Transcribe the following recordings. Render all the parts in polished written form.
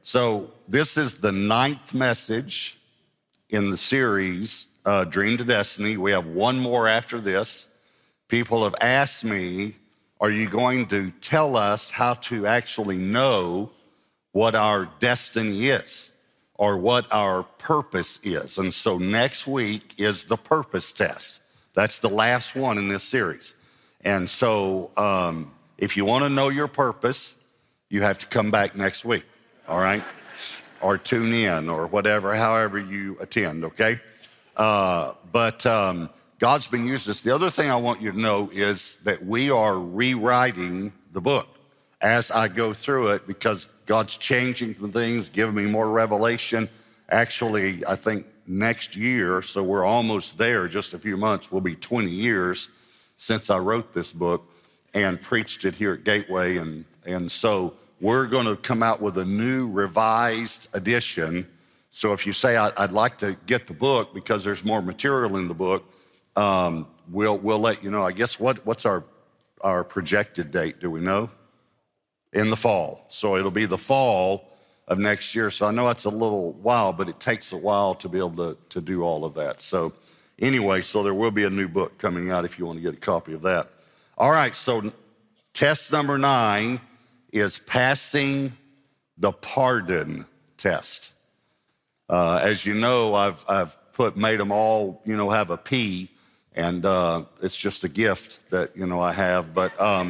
So this is the 9th message in the series, Dream to Destiny. We have one more after this. People have asked me, are you going to tell us how to actually know what our destiny is or what our purpose is? And so next week is the purpose test. That's the last one in this series. And so if you want to know your purpose, you have to come back next week, all right? Or tune in or whatever, however you attend, okay? But God's been using this. The other thing I want you to know is that we are rewriting the book as I go through it because God's changing some things, giving me more revelation. Actually, I think next year, so we're almost there, just a few months, will be 20 years since I wrote this book and preached it here at Gateway. And so we're going to come out with a new revised edition. So if you say, I'd like to get the book because there's more material in the book, we'll let you know. I guess what's our projected date? Do we know? In the fall. So it'll be the fall of next year. So I know it's a little while, but it takes a while to be able to do all of that. So anyway, so there will be a new book coming out if you want to get a copy of that. All right, so test number 9 is passing the pardon test. As you know, I've made them all, have a P, and it's just a gift that, I have, but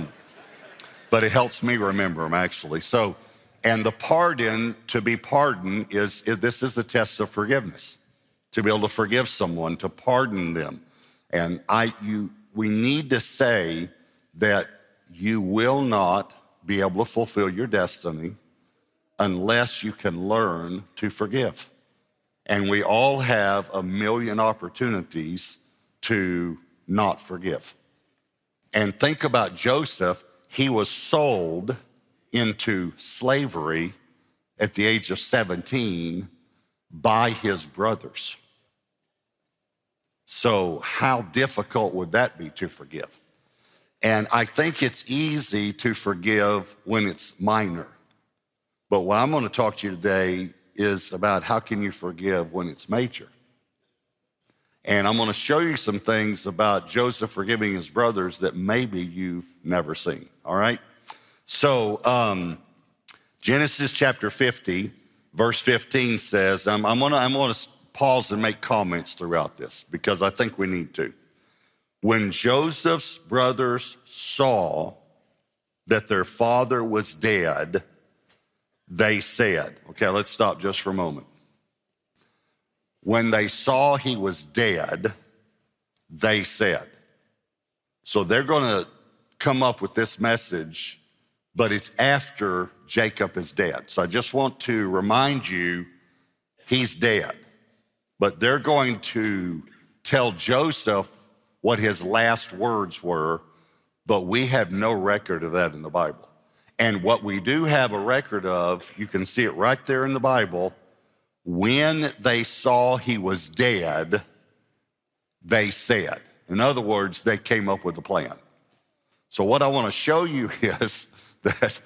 it helps me remember them actually. So, and the pardon, to be pardoned, this is the test of forgiveness. To be able to forgive someone, to pardon them. And we need to say that you will not be able to fulfill your destiny unless you can learn to forgive. And we all have a million opportunities to not forgive. And think about Joseph. He was sold into slavery at the age of 17 by his brothers. So how difficult would that be to forgive? And I think it's easy to forgive when it's minor. But what I'm going to talk to you today is about how can you forgive when it's major. And I'm going to show you some things about Joseph forgiving his brothers that maybe you've never seen, all right? So Genesis chapter 50, verse 15 says, I'm going to pause and make comments throughout this because I think we need to. When Joseph's brothers saw that their father was dead, they said, okay, let's stop just for a moment. When they saw he was dead, they said. So they're going to come up with this message, but it's after Jacob is dead. So I just want to remind you, he's dead. But they're going to tell Joseph what his last words were, but we have no record of that in the Bible. And what we do have a record of, you can see it right there in the Bible, when they saw he was dead, they said. In other words, they came up with a plan. So what I want to show you is that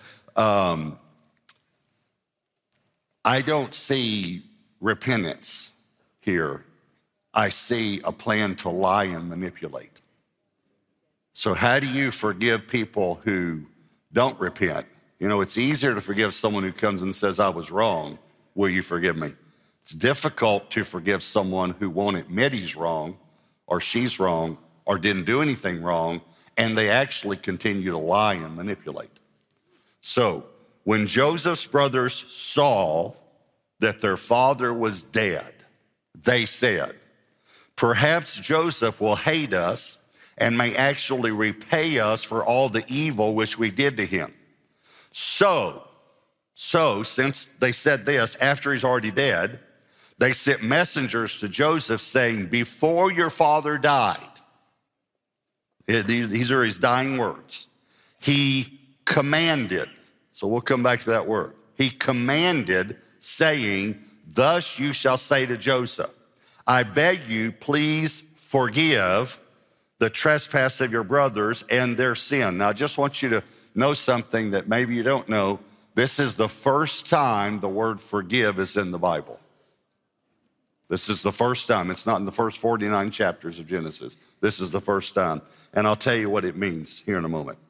I don't see repentance here. I see a plan to lie and manipulate. So how do you forgive people who don't repent? It's easier to forgive someone who comes and says, I was wrong. Will you forgive me? It's difficult to forgive someone who won't admit he's wrong or she's wrong or didn't do anything wrong, and they actually continue to lie and manipulate. So when Joseph's brothers saw that their father was dead, they said, perhaps Joseph will hate us and may actually repay us for all the evil which we did to him. So since they said this, after he's already dead, they sent messengers to Joseph saying, before your father died, these are his dying words, he commanded, so we'll come back to that word. He commanded, saying, thus you shall say to Joseph, I beg you, please forgive the trespass of your brothers and their sin. Now, I just want you to know something that maybe you don't know. This is the first time the word forgive is in the Bible. This is the first time. It's not in the first 49 chapters of Genesis. This is the first time. And I'll tell you what it means here in a moment.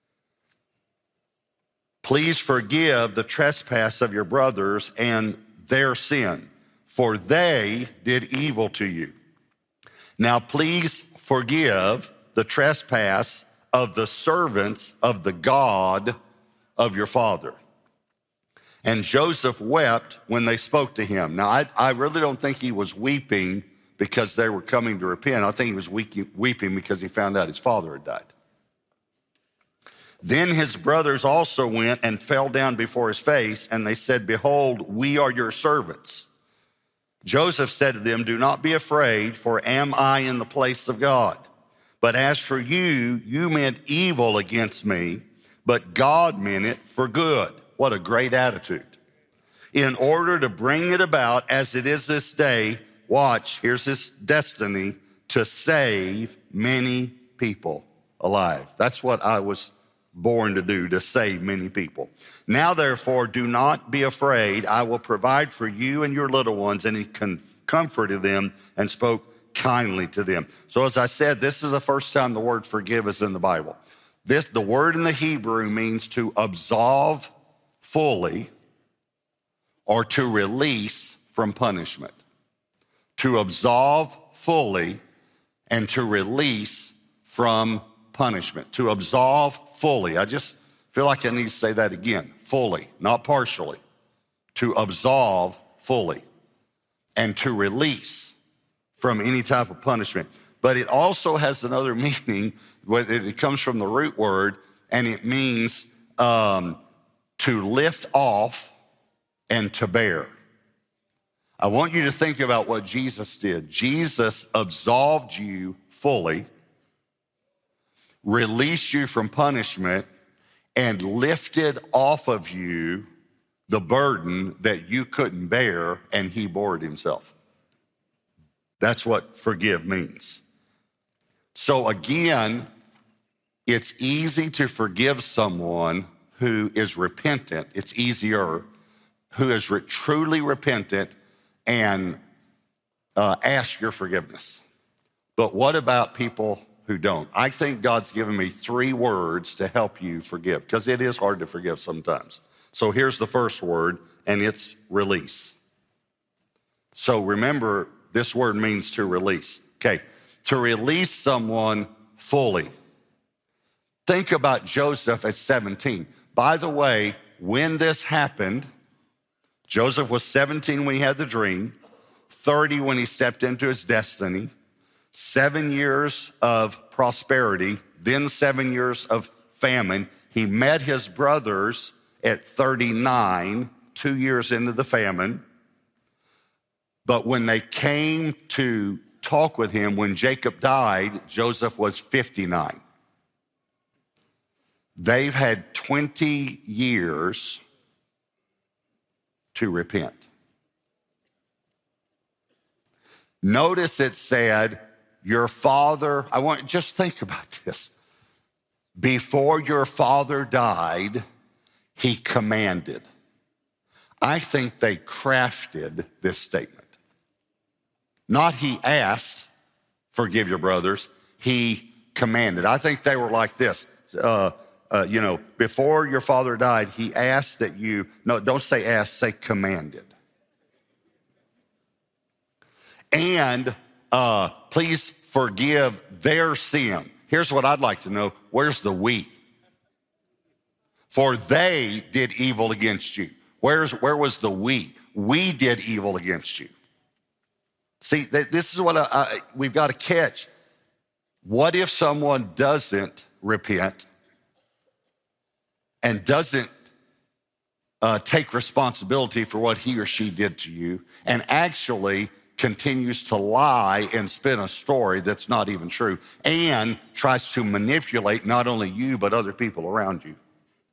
Please forgive the trespass of your brothers and their sin, for they did evil to you. Now please forgive the trespass of the servants of the God of your father. And Joseph wept when they spoke to him. Now, I really don't think he was weeping because they were coming to repent. I think he was weeping because he found out his father had died. Then his brothers also went and fell down before his face, and they said, behold, we are your servants. Joseph said to them, do not be afraid, for am I in the place of God? But as for you, you meant evil against me, but God meant it for good. What a great attitude. In order to bring it about as it is this day, watch, here's his destiny, to save many people alive. That's what I was born to do, to save many people. Now, therefore, do not be afraid. I will provide for you and your little ones. And he comforted them and spoke kindly to them. So as I said, this is the first time the word forgive is in the Bible. The word in the Hebrew means to absolve fully or to release from punishment. To absolve fully and to release from punishment. To absolve fully. I just feel like I need to say that again. Fully, not partially. To absolve fully and to release from any type of punishment. But it also has another meaning. It comes from the root word, and it means to lift off and to bear. I want you to think about what Jesus did. Jesus absolved you fully, released you from punishment, and lifted off of you the burden that you couldn't bear, and he bore it himself. That's what forgive means. So again, it's easy to forgive someone who is repentant. It's easier who is truly repentant and ask your forgiveness. But what about people who don't? I think God's given me 3 words to help you forgive, because it is hard to forgive sometimes. So here's the first word, and it's release. So remember, this word means to release. Okay, to release someone fully. Think about Joseph at 17. By the way, when this happened, Joseph was 17 when he had the dream, 30 when he stepped into his destiny, 7 years of prosperity, then 7 years of famine. He met his brothers at 39, 2 years into the famine. But when they came to talk with him, when Jacob died, Joseph was 59. They've had 20 years to repent. Notice it said, your father, just think about this. Before your father died, he commanded. I think they crafted this statement. Not he asked, forgive your brothers, he commanded. I think they were like this. Before your father died, he asked that you, no, don't say asked, say commanded. And please forgive their sin. Here's what I'd like to know. Where's the we? For they did evil against you. Where was the we? We did evil against you. See, this is what we've got to catch. What if someone doesn't repent and doesn't take responsibility for what he or she did to you and actually continues to lie and spin a story that's not even true and tries to manipulate not only you but other people around you?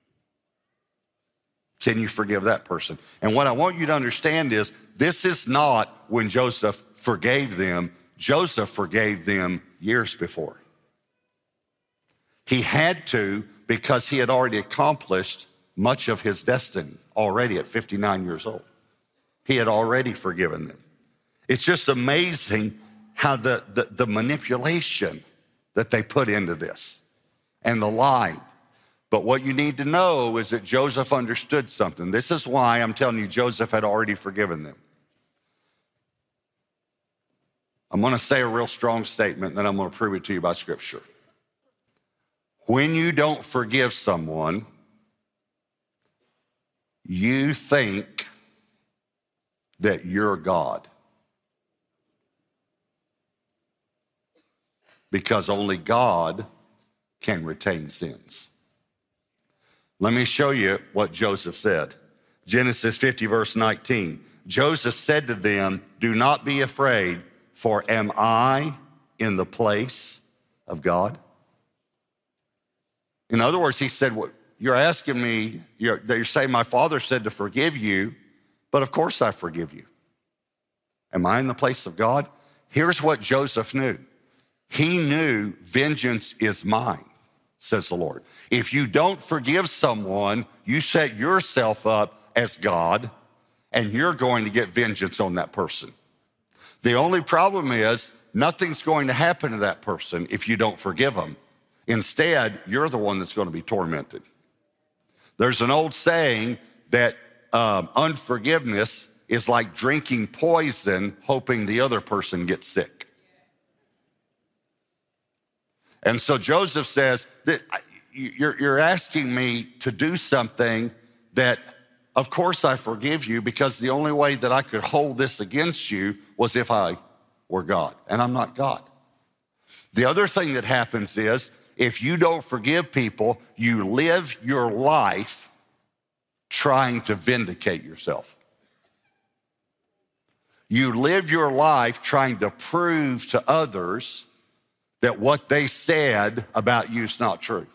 Can you forgive that person? And what I want you to understand is this is not when Joseph forgave them. Joseph forgave them years before. He had to, because he had already accomplished much of his destiny already at 59 years old. He had already forgiven them. It's just amazing how the manipulation that they put into this and the lying. But what you need to know is that Joseph understood something. This is why I'm telling you, Joseph had already forgiven them. I'm going to say a real strong statement, and then I'm going to prove it to you by Scripture. When you don't forgive someone, you think that you're God. Because only God can retain sins. Let me show you what Joseph said. Genesis 50, verse 19. Joseph said to them, do not be afraid, for am I in the place of God? In other words, he said, well, you're asking me, you're saying my father said to forgive you, but of course I forgive you. Am I in the place of God? Here's what Joseph knew. He knew vengeance is mine, says the Lord. If you don't forgive someone, you set yourself up as God, and you're going to get vengeance on that person. The only problem is nothing's going to happen to that person if you don't forgive them. Instead, you're the one that's going to be tormented. There's an old saying that unforgiveness is like drinking poison, hoping the other person gets sick. And so Joseph says that you're asking me to do something that, of course, I forgive you, because the only way that I could hold this against you was if I were God, and I'm not God. The other thing that happens is if you don't forgive people, you live your life trying to vindicate yourself. You live your life trying to prove to others that what they said about you is not true.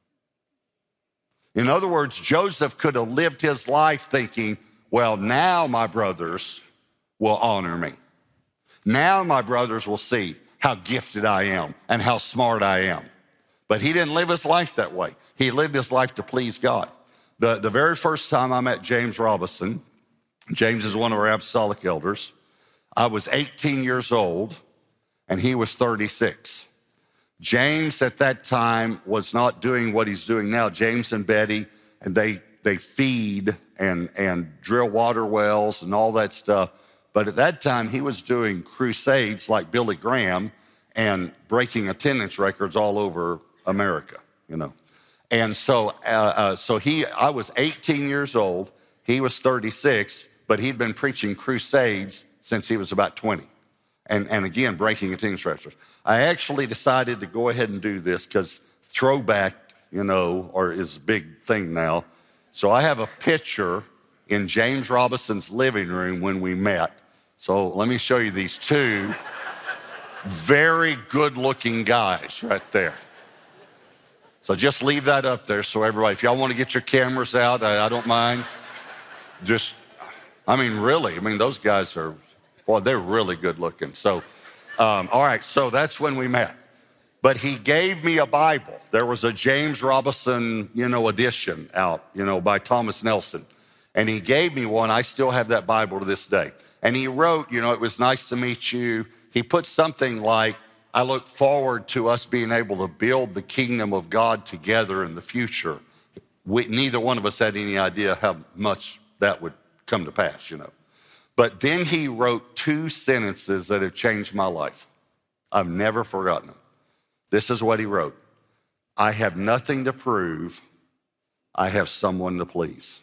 In other words, Joseph could have lived his life thinking, well, now my brothers will honor me. Now my brothers will see how gifted I am and how smart I am. But he didn't live his life that way. He lived his life to please God. The very first time I met James Robison, James is one of our apostolic elders, I was 18 years old and he was 36. James at that time was not doing what he's doing now. James and Betty, and they feed and drill water wells and all that stuff. But at that time, he was doing crusades like Billy Graham and breaking attendance records all over America, you know. And so I was 18 years old. He was 36, but he'd been preaching crusades since he was about 20. And again, breaking attendance records. I actually decided to go ahead and do this because throwback, you know, is a big thing now. So I have a picture in James Robison's living room when we met. So let me show you these two very good-looking guys right there. So just leave that up there so everybody, if y'all want to get your cameras out, I don't mind. Really, those guys are, boy, they're really good looking. So, all right, so that's when we met. But he gave me a Bible. There was a James Robison, edition out, by Thomas Nelson. And he gave me one. I still have that Bible to this day. And he wrote, it was nice to meet you. He put something like, I look forward to us being able to build the kingdom of God together in the future. Neither one of us had any idea how much that would come to pass, But then he wrote two sentences that have changed my life. I've never forgotten them. This is what he wrote. I have nothing to prove. I have someone to please.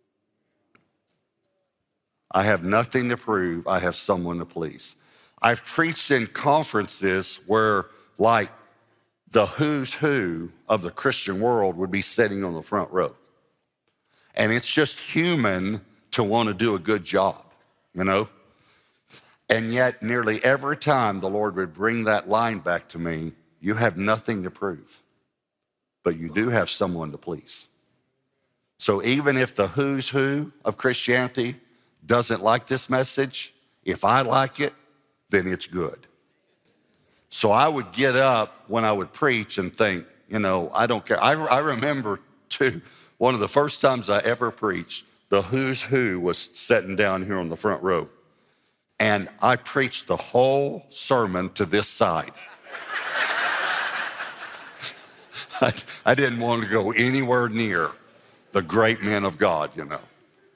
I have nothing to prove. I have someone to please. I've preached in conferences where, like, the who's who of the Christian world would be sitting on the front row. And it's just human to want to do a good job, And yet, nearly every time the Lord would bring that line back to me, you have nothing to prove, but you do have someone to please. So even if the who's who of Christianity doesn't like this message, if I like it, then it's good. So I would get up when I would preach and think, I don't care. I remember too, One of the first times I ever preached, the who's who was sitting down here on the front row. And I preached the whole sermon to this side. I didn't want to go anywhere near the great men of God, you know.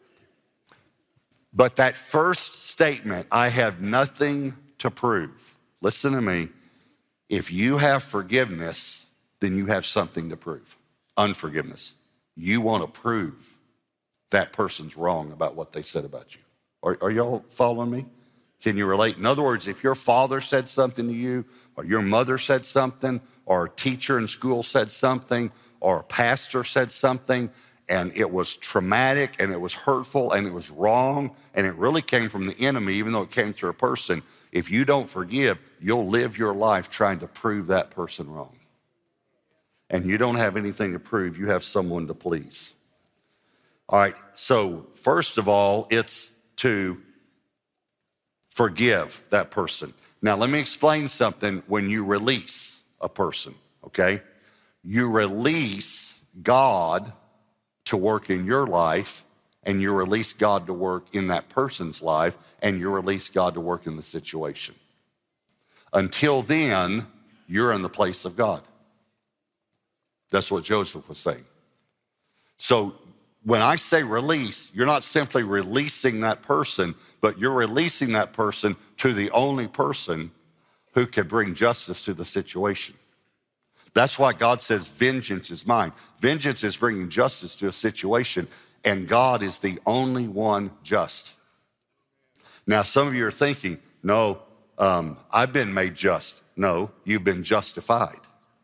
But that first statement, I have nothing to prove. Listen to me. If you have forgiveness, then you have something to prove. Unforgiveness. You want to prove that person's wrong about what they said about you. Are y'all following me? Can you relate? In other words, if your father said something to you, or your mother said something, or a teacher in school said something, or a pastor said something, and it was traumatic, and it was hurtful, and it was wrong, and it really came from the enemy, even though it came through a person, if you don't forgive, you'll live your life trying to prove that person wrong. And you don't have anything to prove. You have someone to please. All right, so first of all, it's to forgive that person. Now, let me explain something when you release a person, okay? You release God to work in your life, and you release God to work in that person's life, and you release God to work in the situation. Until then, you're in the place of God. That's what Joseph was saying. So when I say release, you're not simply releasing that person, but you're releasing that person to the only person who can bring justice to the situation. That's why God says, vengeance is mine. Vengeance is bringing justice to a situation, and God is the only one just. Now, some of you are thinking, no, I've been made just. No, you've been justified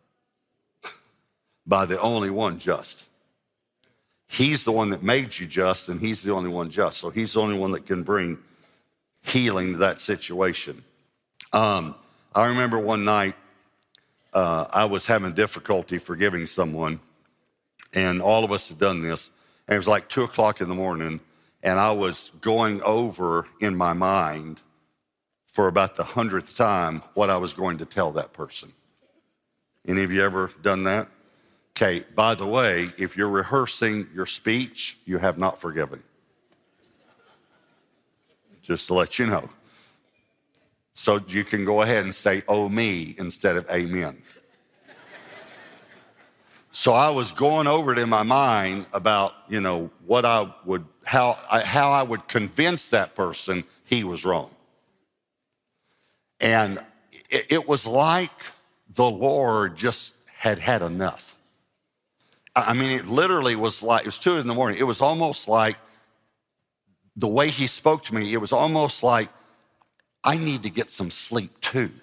by the only one just. He's the one that made you just, and he's the only one just. So he's the only one that can bring healing to that situation. I remember one night, I was having difficulty forgiving someone, and all of us have done this, and it was like 2 o'clock in the morning, and I was going over in my mind for about the 100th time what I was going to tell that person. Any of you ever done that? Okay, by the way, if you're rehearsing your speech, you have not forgiven. Just to let you know. So you can go ahead and say, oh me, instead of amen. So I was going over it in my mind about, what I would, how I would convince that person he was wrong. And it was like the Lord just had had enough. I mean, it literally was like, it was 2 in the morning. It was almost like the way he spoke to me, it was almost like, I need to get some sleep too,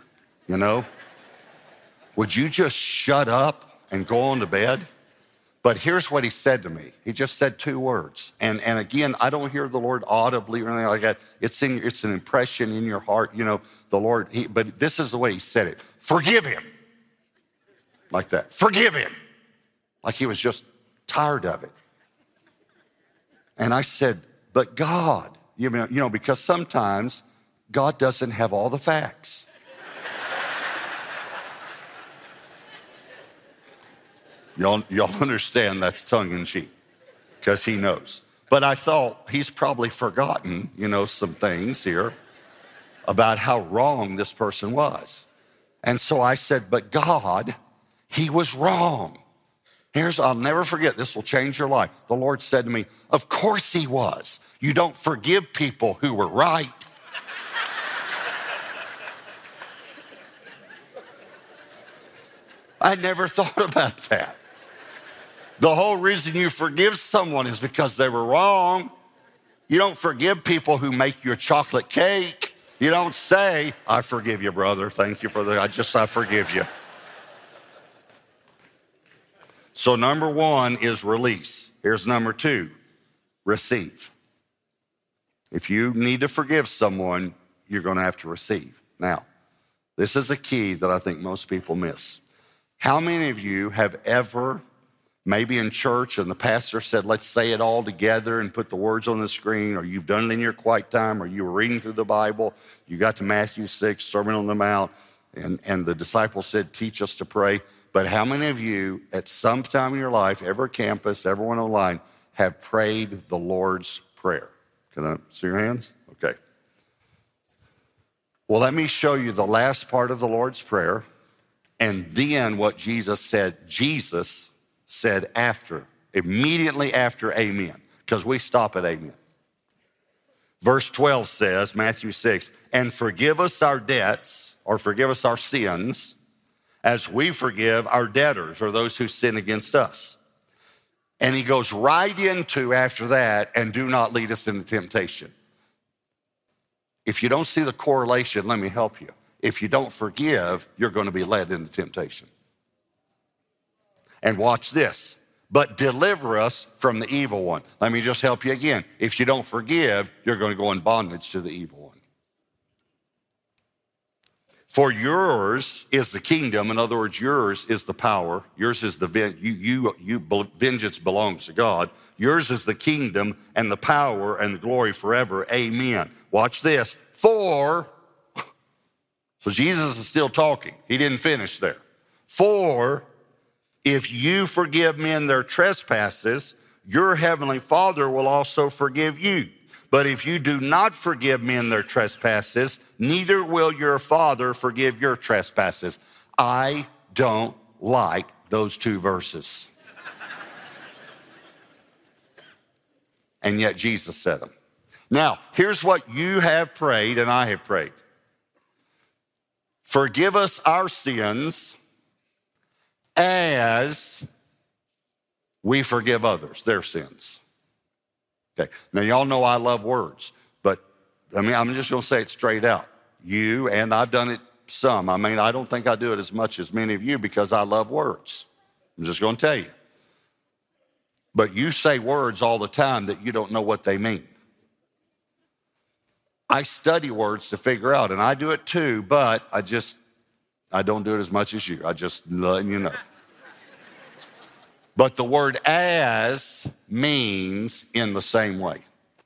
Would you just shut up and go on to bed? But here's what he said to me. He just said 2 words. And again, I don't hear the Lord audibly or anything like that. It's an impression in your heart, the Lord. But this is the way he said it. Forgive him. Like that. Forgive him. Like he was just tired of it. And I said, but God, because sometimes God doesn't have all the facts. Y'all understand that's tongue in cheek, because he knows. But I thought he's probably forgotten, some things here about how wrong this person was. And so I said, but God, he was wrong. I'll never forget, this will change your life. The Lord said to me, of course he was. You don't forgive people who were right. I never thought about that. The whole reason you forgive someone is because they were wrong. You don't forgive people who make you a chocolate cake. You don't say, I forgive you, brother. Thank you for I forgive you. So number 1 is release. Here's number 2, receive. If you need to forgive someone, you're going to have to receive. Now, this is a key that I think most people miss. How many of you have ever, maybe in church, and the pastor said, let's say it all together and put the words on the screen, or you've done it in your quiet time, or you were reading through the Bible, you got to Matthew 6, Sermon on the Mount, and the disciples said, teach us to pray. But how many of you at some time in your life, every campus, everyone online, have prayed the Lord's Prayer? Can I see your hands? Okay. Well, let me show you the last part of the Lord's Prayer and then what Jesus said. Jesus said after, immediately after amen, because we stop at amen. Verse 12 says, Matthew 6, and forgive us our debts, or forgive us our sins, as we forgive our debtors, or those who sin against us. And he goes right into after that, and do not lead us into temptation. If you don't see the correlation, let me help you. If you don't forgive, you're going to be led into temptation. And watch this. But deliver us from the evil one. Let me just help you again. If you don't forgive, you're going to go in bondage to the evil one. For yours is the kingdom. In other words, yours is the power. Yours is the vengeance belongs to God. Yours is the kingdom and the power and the glory forever. Amen. Watch this. So Jesus is still talking. He didn't finish there. For if you forgive men their trespasses, your heavenly Father will also forgive you. But if you do not forgive men their trespasses, neither will your Father forgive your trespasses. I don't like those two verses. And yet Jesus said them. Now, here's what you have prayed and I have prayed. Forgive us our sins as we forgive others their sins. Okay. Now, y'all know I love words, but I'm just going to say it straight out. You, and I've done it some. I don't think I do it as much as many of you because I love words. I'm just going to tell you. But you say words all the time that you don't know what they mean. I study words to figure out, and I do it too, but I don't do it as much as you. I just letting you know. But the word as means in the same way.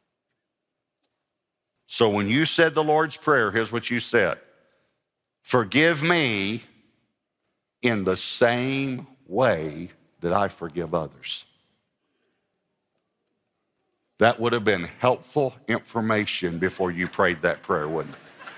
So when you said the Lord's Prayer, here's what you said. Forgive me in the same way that I forgive others. That would have been helpful information before you prayed that prayer, wouldn't it?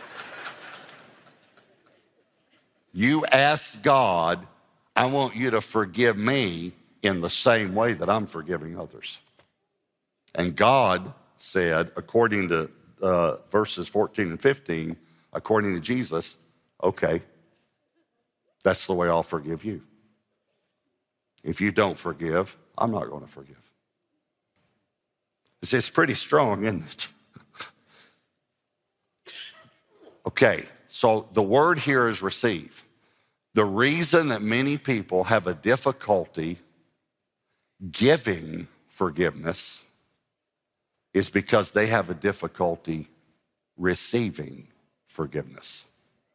You asked God, I want you to forgive me in the same way that I'm forgiving others. And God said, according to verses 14 and 15, according to Jesus, okay, that's the way I'll forgive you. If you don't forgive, I'm not going to forgive. It's pretty strong, isn't it? Okay, so the word here is receive. The reason that many people have a difficulty giving forgiveness is because they have a difficulty receiving forgiveness.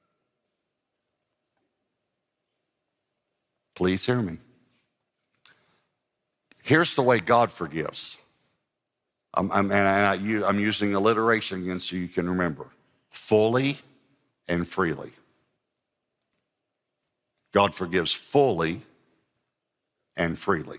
Please hear me. Here's the way God forgives. I'm using alliteration again so you can remember. Fully and freely. God forgives fully and freely.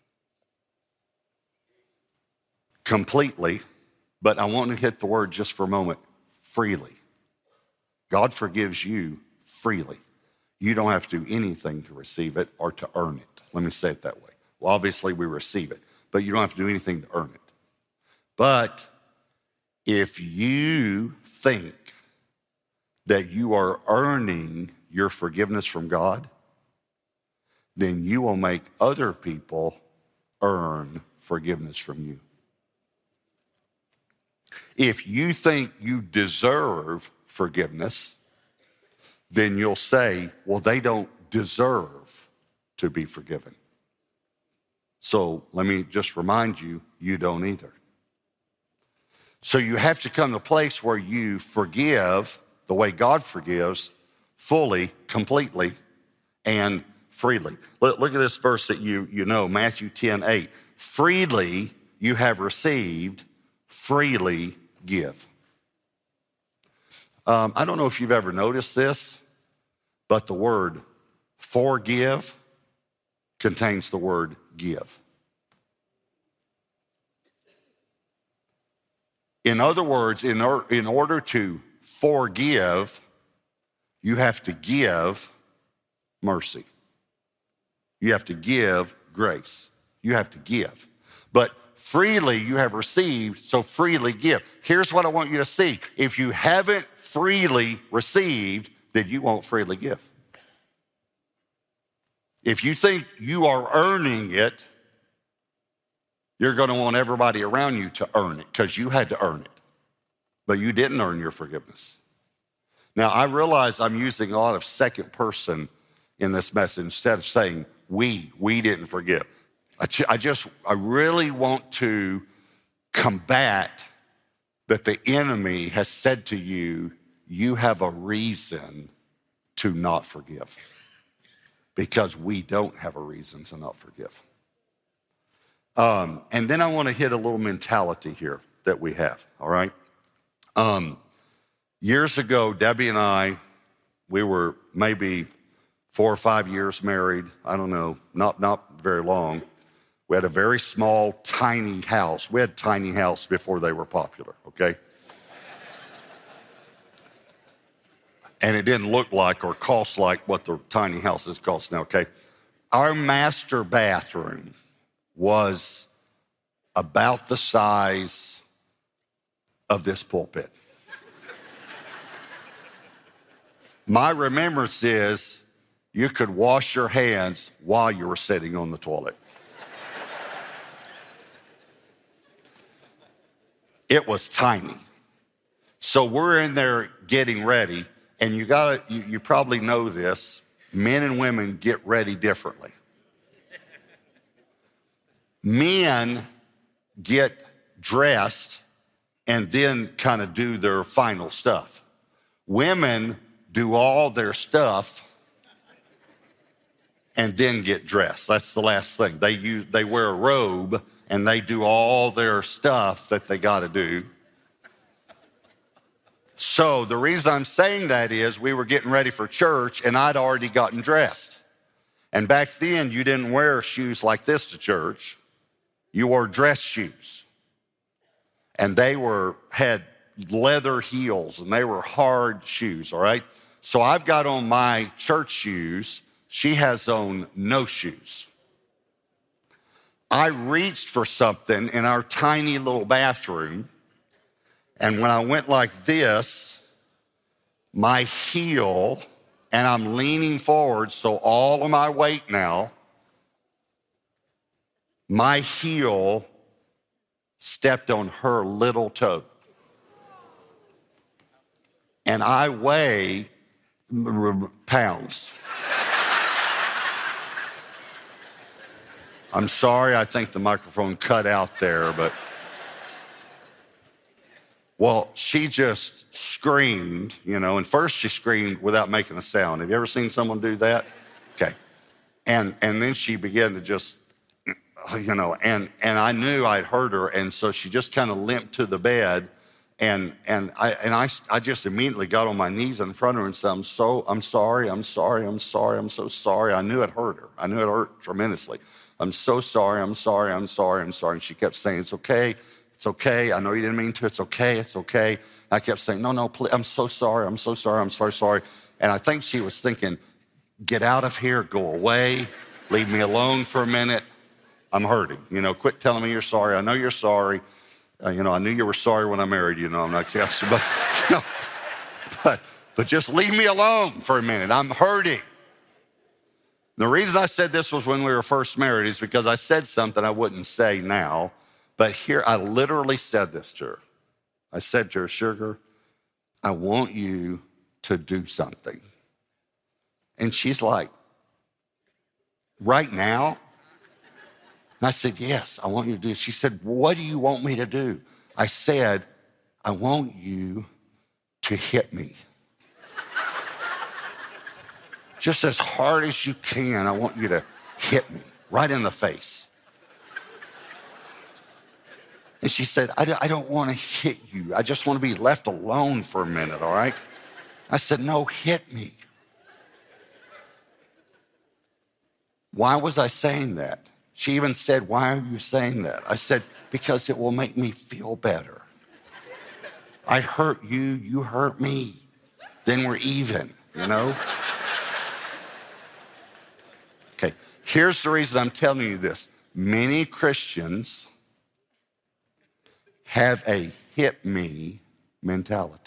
Completely, but I want to hit the word just for a moment, freely. God forgives you freely. You don't have to do anything to receive it or to earn it. Let me say it that way. Well, obviously we receive it, but you don't have to do anything to earn it. But if you think that you are earning your forgiveness from God, then you will make other people earn forgiveness from you. If you think you deserve forgiveness, then you'll say, well, they don't deserve to be forgiven. So let me just remind you, you don't either. So you have to come to a place where you forgive the way God forgives, fully, completely, and freely. Look at this verse that you know, Matthew 10:8. Freely you have received, freely give. I don't know if you've ever noticed this, but the word forgive contains the word give. In other words, in order to forgive, you have to give mercy. You have to give grace. You have to give. But freely you have received, so freely give. Here's what I want you to see. If you haven't freely received, then you won't freely give. If you think you are earning it, you're going to want everybody around you to earn it because you had to earn it. But you didn't earn your forgiveness. Now, I realize I'm using a lot of second person in this message instead of saying we didn't forgive. I really want to combat that the enemy has said to you, you have a reason to not forgive. Because we don't have a reason to not forgive. And then I want to hit a little mentality here that we have, all right? Years ago, Debbie and I, we were maybe 4 or 5 years married. I don't know, not very long. We had a very small, tiny house. We had tiny house before they were popular, okay? And it didn't look like or cost like what the tiny houses cost now, okay? Our master bathroom was about the size of this pulpit. My remembrance is you could wash your hands while you were sitting on the toilet. It was tiny. So we're in there getting ready, and you probably know this, men and women get ready differently. Men get dressed and then kind of do their final stuff. Women do all their stuff and then get dressed. That's the last thing. They wear a robe and they do all their stuff that they got to do. So the reason I'm saying that is we were getting ready for church and I'd already gotten dressed. And back then you didn't wear shoes like this to church. You wore dress shoes. And they had leather heels and they were hard shoes, all right? So I've got on my church shoes. She has on no shoes. I reached for something in our tiny little bathroom, and when I went like this, my heel, and I'm leaning forward, so all of my weight now, my heel stepped on her little toe. And I weigh pounds. I'm sorry, I think the microphone cut out there, but well, she just screamed, and first she screamed without making a sound. Have you ever seen someone do that? Okay. And then she began to just, and I knew I'd hurt her, and so she just kind of limped to the bed, and I just immediately got on my knees in front of her and said, I'm sorry, I'm so sorry. I knew it hurt her. I knew it hurt tremendously. I'm so sorry, I'm sorry. And she kept saying, it's okay. I know you didn't mean to, it's okay. I kept saying, no, please, I'm so sorry. And I think she was thinking, get out of here, go away, leave me alone for a minute. I'm hurting, quit telling me you're sorry. I know you're sorry. I knew you were sorry when I married you. I'm not kidding, but just leave me alone for a minute. I'm hurting. The reason I said this was when we were first married is because I said something I wouldn't say now, but here I literally said this to her. I said to her, sugar, I want you to do something. And she's like, right now? And I said, yes, I want you to do it. She said, what do you want me to do? I said, I want you to hit me. Just as hard as you can, I want you to hit me right in the face. And she said, I don't want to hit you. I just want to be left alone for a minute, all right? I said, no, hit me. Why was I saying that? She even said, why are you saying that? I said, because it will make me feel better. I hurt you, you hurt me. Then we're even, you know? Okay, here's the reason I'm telling you this. Many Christians have a hit me mentality.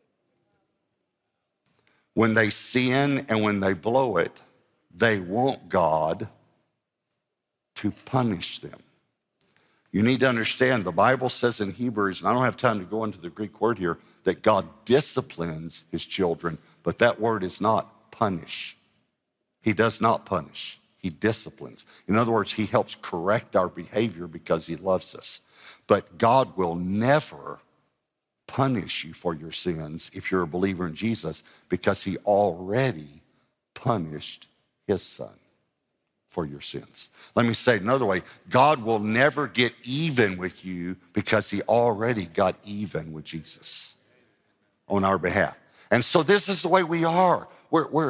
When they sin and when they blow it, they want God to punish them. You need to understand, the Bible says in Hebrews, and I don't have time to go into the Greek word here, that God disciplines his children, but that word is not punish. He does not punish. He disciplines. In other words, he helps correct our behavior because he loves us. But God will never punish you for your sins if you're a believer in Jesus, because he already punished his son for your sins. Let me say it another way. God will never get even with you because he already got even with Jesus on our behalf. And so this is the way we are. We're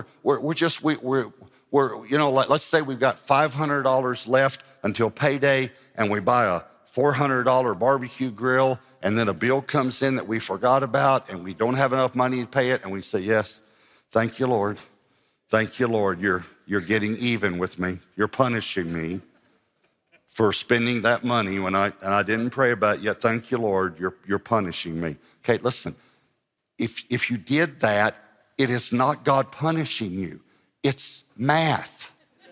you know, let's say we've got $500 left until payday, and we buy a $400 barbecue grill, and then a bill comes in that we forgot about, and we don't have enough money to pay it, and we say, yes, thank you, Lord. Thank you, Lord. You're getting even with me. You're punishing me for spending that money when I didn't pray about it yet. Thank you, Lord. You're punishing me. Okay, listen. If you did that, it is not God punishing you. It's math.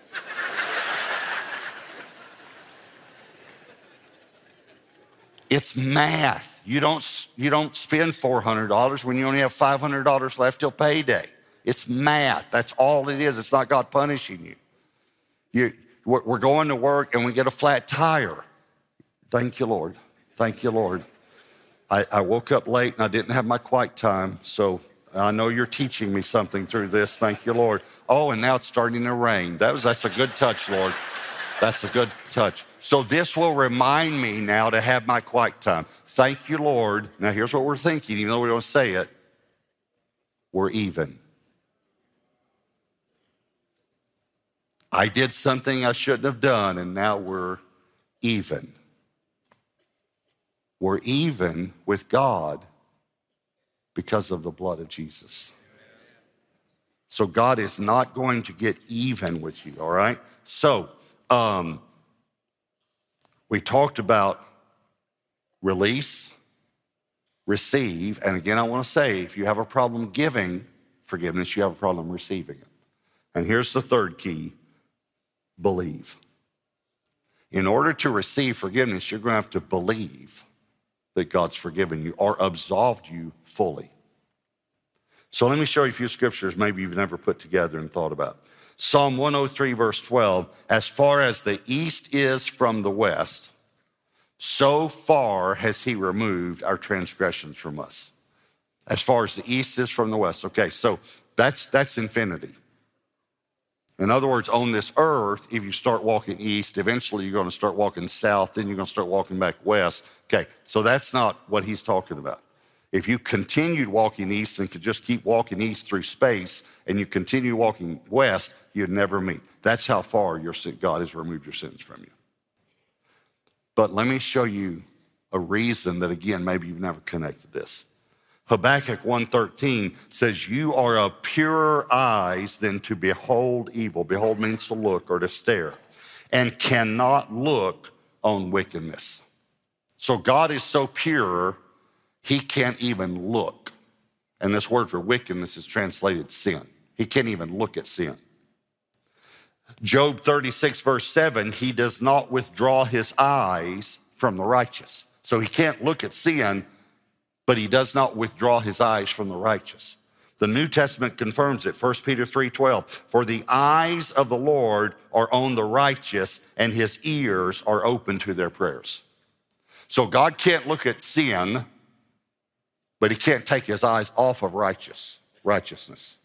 It's math. You don't spend $400 when you only have $500 left till payday. It's math. That's all it is. It's not God punishing you. We're going to work and we get a flat tire. Thank you, Lord. Thank you, Lord. I woke up late and I didn't have my quiet time, so I know you're teaching me something through this. Thank you, Lord. Oh, and now it's starting to rain. That's a good touch, Lord. That's a good touch. So this will remind me now to have my quiet time. Thank you, Lord. Now here's what we're thinking, even though we don't say it. We're even. I did something I shouldn't have done, and now we're even. We're even with God because of the blood of Jesus. So God is not going to get even with you, all right? So we talked about release, receive, and again, I want to say, if you have a problem giving forgiveness, you have a problem receiving it. And here's the third key, believe. In order to receive forgiveness, you're going to have to believe that God's forgiven you or absolved you fully. So let me show you a few scriptures maybe you've never put together and thought about. Psalm 103, verse 12, as far as the east is from the west, so far has he removed our transgressions from us. As far as the east is from the west. Okay, so that's infinity. In other words, on this earth, if you start walking east, eventually you're going to start walking south, then you're going to start walking back west. Okay, so that's not what he's talking about. If you continued walking east and could just keep walking east through space and you continue walking west, you'd never meet. That's how far God has removed your sins from you. But let me show you a reason that, again, maybe you've never connected this. Habakkuk 1:13 says, you are of purer eyes than to behold evil. Behold means to look or to stare, and cannot look on wickedness. So God is so pure, he can't even look. And this word for wickedness is translated sin. He can't even look at sin. Job 36, verse 7, he does not withdraw his eyes from the righteous. So he can't look at sin, but he does not withdraw his eyes from the righteous. The New Testament confirms it. 1 Peter 3:12, for the eyes of the Lord are on the righteous, and his ears are open to their prayers. So God can't look at sin, but he can't take his eyes off of righteousness.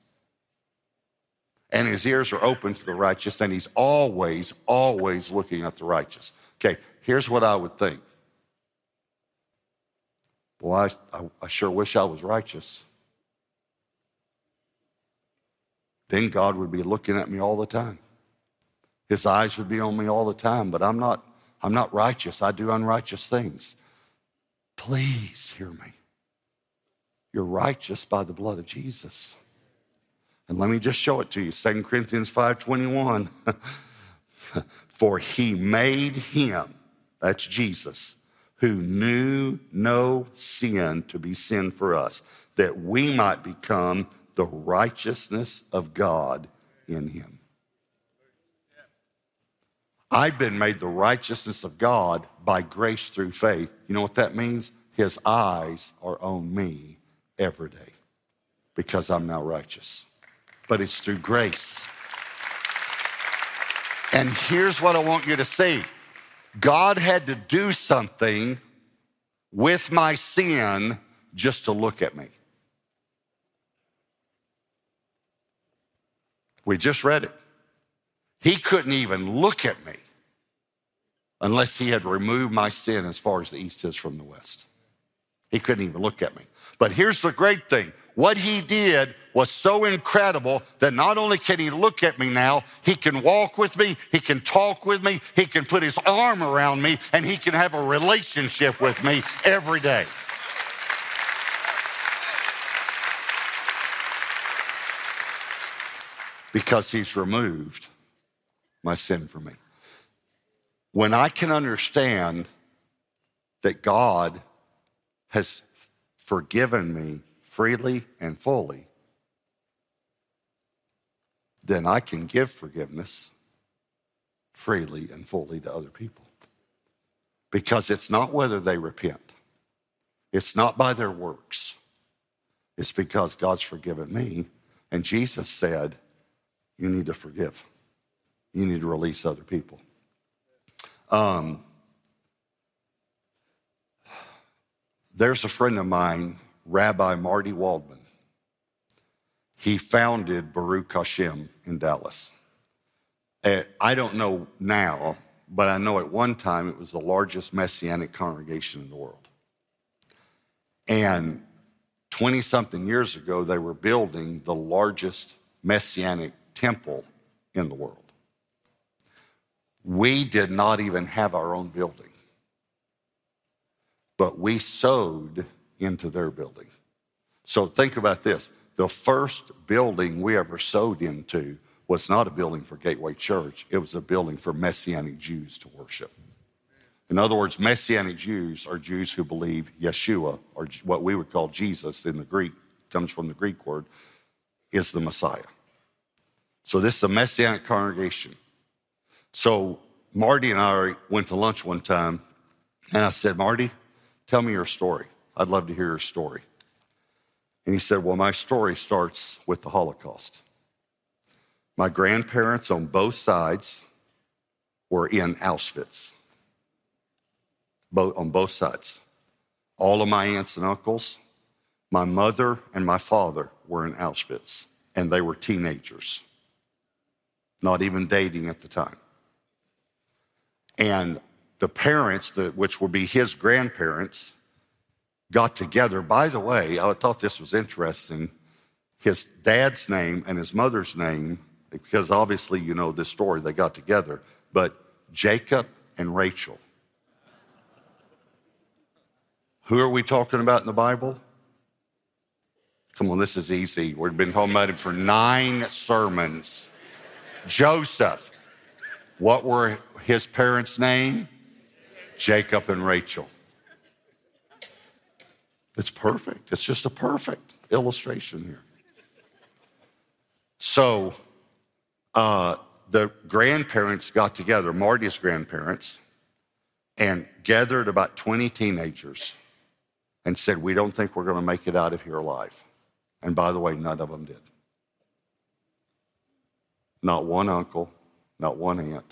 And his ears are open to the righteous, and he's always, always looking at the righteous. Okay, here's what I would think. Boy, I sure wish I was righteous. Then God would be looking at me all the time. His eyes would be on me all the time, but I'm not righteous. I do unrighteous things. Please hear me. You're righteous by the blood of Jesus. And let me just show it to you. 2 Corinthians 5:21. For he made him, that's Jesus, who knew no sin to be sin for us, that we might become the righteousness of God in him. I've been made the righteousness of God by grace through faith. You know what that means? His eyes are on me every day because I'm now righteous. But it's through grace. And here's what I want you to see. God had to do something with my sin just to look at me. We just read it. He couldn't even look at me unless he had removed my sin as far as the east is from the west. He couldn't even look at me. But here's the great thing. What he did was so incredible that not only can he look at me now, he can walk with me, he can talk with me, he can put his arm around me, and he can have a relationship with me every day. Because he's removed my sin from me. When I can understand that God has forgiven me freely and fully, then I can give forgiveness freely and fully to other people. Because it's not whether they repent. It's not by their works. It's because God's forgiven me. And Jesus said, you need to forgive. You need to release other people. There's a friend of mine, Rabbi Marty Waldman. He founded Baruch Hashem in Dallas. I don't know now, but I know at one time it was the largest Messianic congregation in the world. And 20-something years ago, they were building the largest Messianic temple in the world. We did not even have our own building, but we sowed into their building. So think about this. The first building we ever sowed into was not a building for Gateway Church. It was a building for Messianic Jews to worship. In other words, Messianic Jews are Jews who believe Yeshua, or what we would call Jesus in the Greek, comes from the Greek word, is the Messiah. So this is a Messianic congregation. So Marty and I went to lunch one time, and I said, Marty, tell me your story. I'd love to hear your story. And he said, well, my story starts with the Holocaust. My grandparents on both sides were in Auschwitz, on both sides. All of my aunts and uncles, my mother and my father were in Auschwitz, and they were teenagers, not even dating at the time. And the parents, which would be his grandparents, got together. By the way, I thought this was interesting. His dad's name and his mother's name, because obviously you know this story, they got together, but Jacob and Rachel. Who are we talking about in the Bible? Come on, this is easy. We've been talking about it for 9 sermons. Joseph. What were his parents' name? Jacob and Rachel. It's perfect. It's just a perfect illustration here. So the grandparents got together, Marty's grandparents, and gathered about 20 teenagers and said, we don't think we're going to make it out of here alive. And by the way, none of them did. Not one uncle, not one aunt,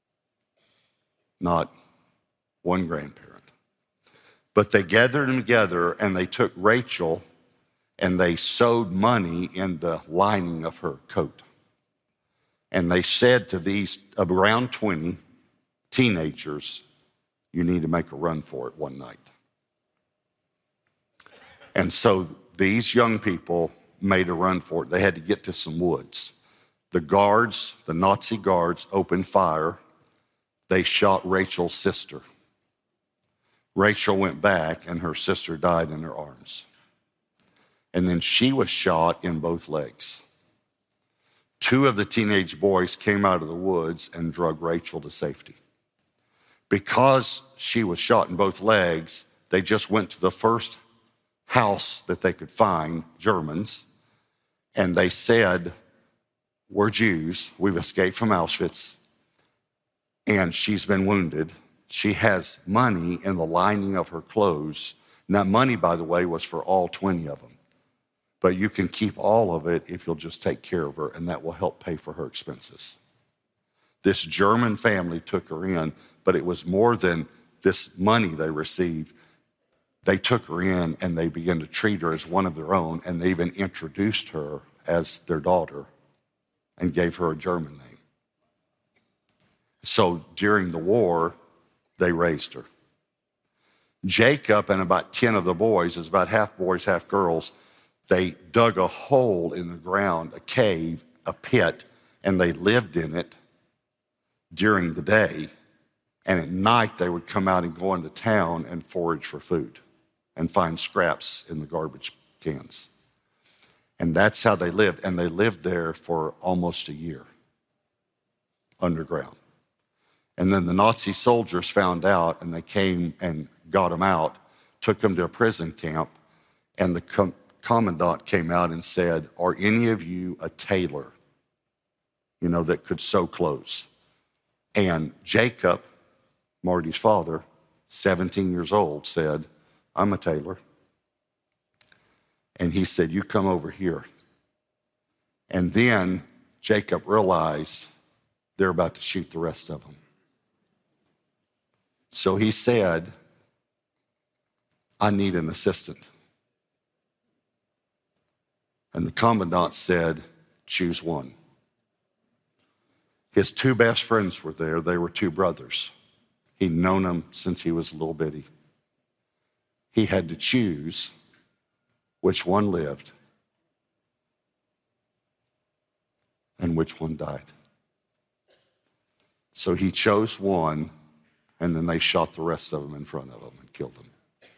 not one grandparent. But they gathered them together and they took Rachel and they sewed money in the lining of her coat. And they said to these around 20 teenagers, you need to make a run for it one night. And so these young people made a run for it. They had to get to some woods. The Nazi guards, opened fire. They shot Rachel's sister. Rachel went back, and her sister died in her arms. And then she was shot in both legs. Two of the teenage boys came out of the woods and drug Rachel to safety. Because she was shot in both legs, they just went to the first house that they could find, Germans, and they said, "We're Jews. We've escaped from Auschwitz, and she's been wounded. She has money in the lining of her clothes." And that money, by the way, was for all 20 of them. But you can keep all of it if you'll just take care of her, and that will help pay for her expenses. This German family took her in, but it was more than this money they received. They took her in and they began to treat her as one of their own, and they even introduced her as their daughter and gave her a German name. So during the war, they raised her. Jacob and about 10 of the boys, it's about half boys, half girls, they dug a hole in the ground, a cave, a pit, and they lived in it during the day. And at night, they would come out and go into town and forage for food and find scraps in the garbage cans. And that's how they lived. And they lived there for almost a year, underground. And then the Nazi soldiers found out, and they came and got them out, took them to a prison camp, and the commandant came out and said, "Are any of you a tailor, that could sew clothes?" And Jacob, Marty's father, 17 years old, said, "I'm a tailor." And he said, "You come over here." And then Jacob realized they're about to shoot the rest of them. So he said, "I need an assistant." And the commandant said, "Choose one." His two best friends were there. They were two brothers. He'd known them since he was a little bitty. He had to choose which one lived and which one died. So he chose one, and then they shot the rest of them in front of him and killed them.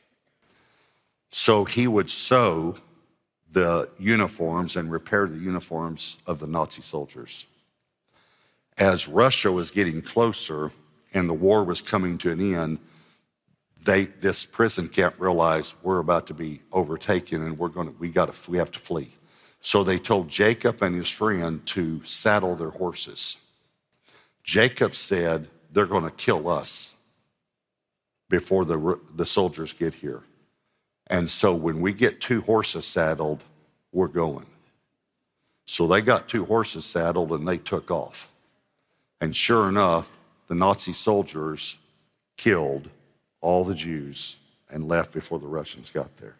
So he would sew the uniforms and repair the uniforms of the Nazi soldiers. As Russia was getting closer and the war was coming to an end, this prison camp realized we're about to be overtaken and we have to flee. So they told Jacob and his friend to saddle their horses. Jacob said, "They're going to kill us before the soldiers get here. And so when we get two horses saddled, we're going." So they got two horses saddled and they took off. And sure enough, the Nazi soldiers killed all the Jews and left before the Russians got there.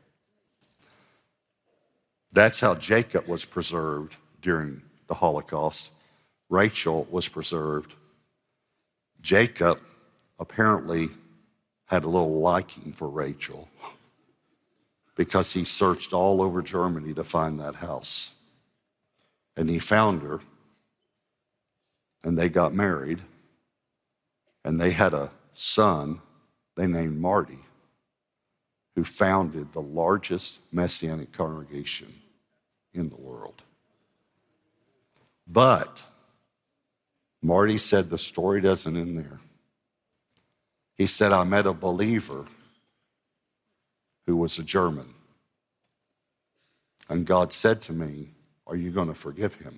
That's how Jacob was preserved during the Holocaust. Rachel was preserved. Jacob apparently had a little liking for Rachel because he searched all over Germany to find that house. And he found her, and they got married, and they had a son they named Marty, who founded the largest Messianic congregation in the world. But Marty said the story doesn't end there. He said, "I met a believer who was a German. And God said to me, 'Are you going to forgive him?'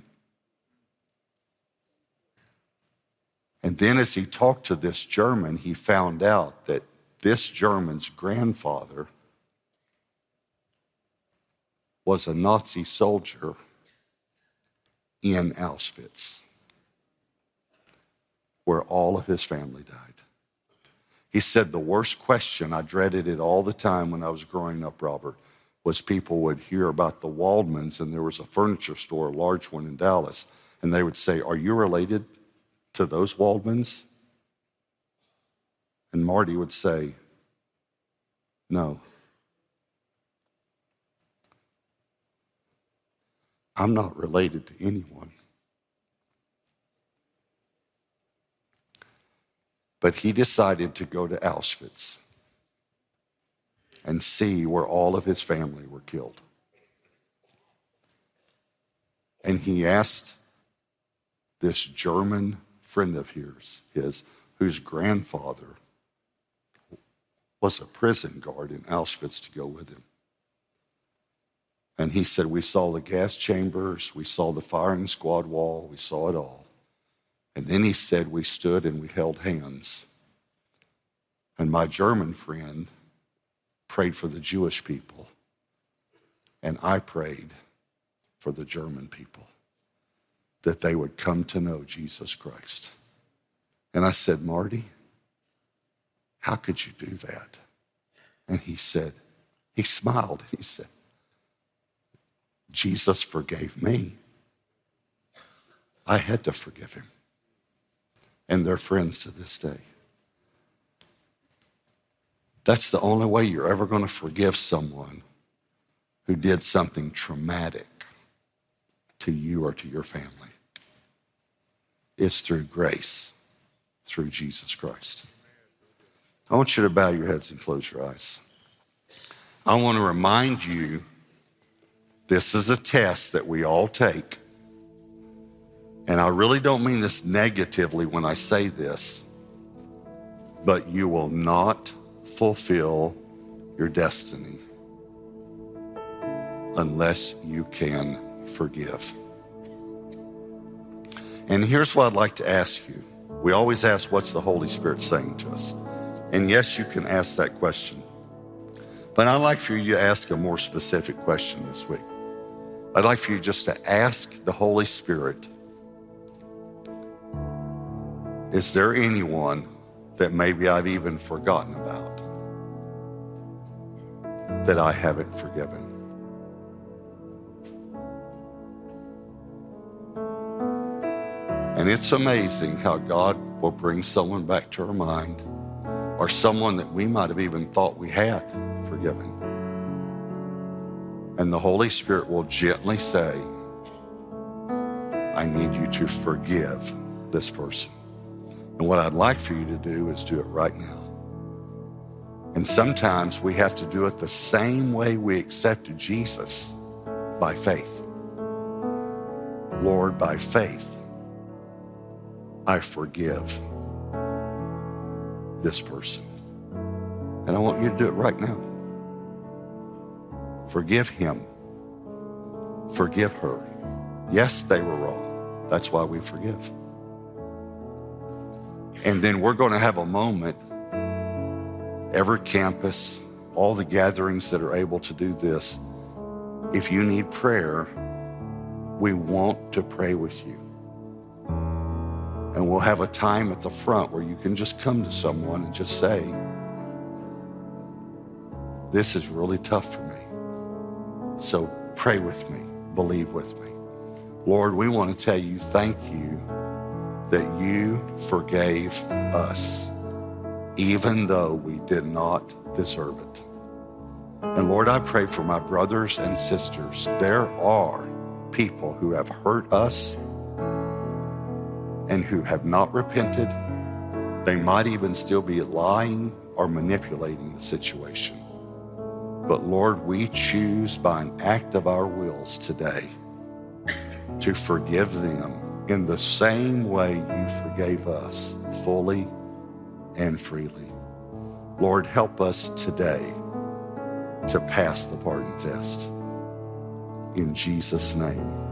And then as he talked to this German, he found out that this German's grandfather was a Nazi soldier in Auschwitz, where all of his family died. He said, the worst question, I dreaded it all the time when I was growing up, Robert, was people would hear about the Waldmans, and there was a furniture store, a large one in Dallas, and they would say, 'Are you related to those Waldmans?' And Marty would say, 'No. I'm not related to anyone But he decided to go to Auschwitz and see where all of his family were killed. And he asked this German friend of his, whose grandfather was a prison guard in Auschwitz, to go with him. And he said, we saw the gas chambers, we saw the firing squad wall, we saw it all. And then he said, we stood and we held hands. And my German friend prayed for the Jewish people, and I prayed for the German people, that they would come to know Jesus Christ. And I said, Marty, how could you do that? And he said, he smiled, and he said, Jesus forgave me. I had to forgive him. And they're friends to this day. That's the only way you're ever going to forgive someone who did something traumatic to you or to your family. It's through grace, through Jesus Christ. I want you to bow your heads and close your eyes. I want to remind you, this is a test that we all take. And I really don't mean this negatively when I say this, but you will not fulfill your destiny unless you can forgive. And here's what I'd like to ask you. We always ask, what's the Holy Spirit saying to us? And yes, you can ask that question. But I'd like for you to ask a more specific question this week. I'd like for you just to ask the Holy Spirit, is there anyone that maybe I've even forgotten about that I haven't forgiven? And it's amazing how God will bring someone back to our mind, or someone that we might have even thought we had forgiven. And the Holy Spirit will gently say, I need you to forgive this person. And what I'd like for you to do is do it right now. And sometimes we have to do it the same way we accepted Jesus, by faith. Lord, by faith, I forgive this person. And I want you to do it right now. Forgive him. Forgive her. Yes, they were wrong. That's why we forgive. And then we're going to have a moment, every campus, all the gatherings that are able to do this. If you need prayer, we want to pray with you. And we'll have a time at the front where you can just come to someone and just say, this is really tough for me. So pray with me, believe with me. Lord, we want to tell you thank you that you forgave us, even though we did not deserve it. And Lord, I pray for my brothers and sisters. There are people who have hurt us and who have not repented. They might even still be lying or manipulating the situation. But Lord, we choose by an act of our wills today to forgive them in the same way you forgave us, fully and freely. Lord, help us today to pass the pardon test. In Jesus' name.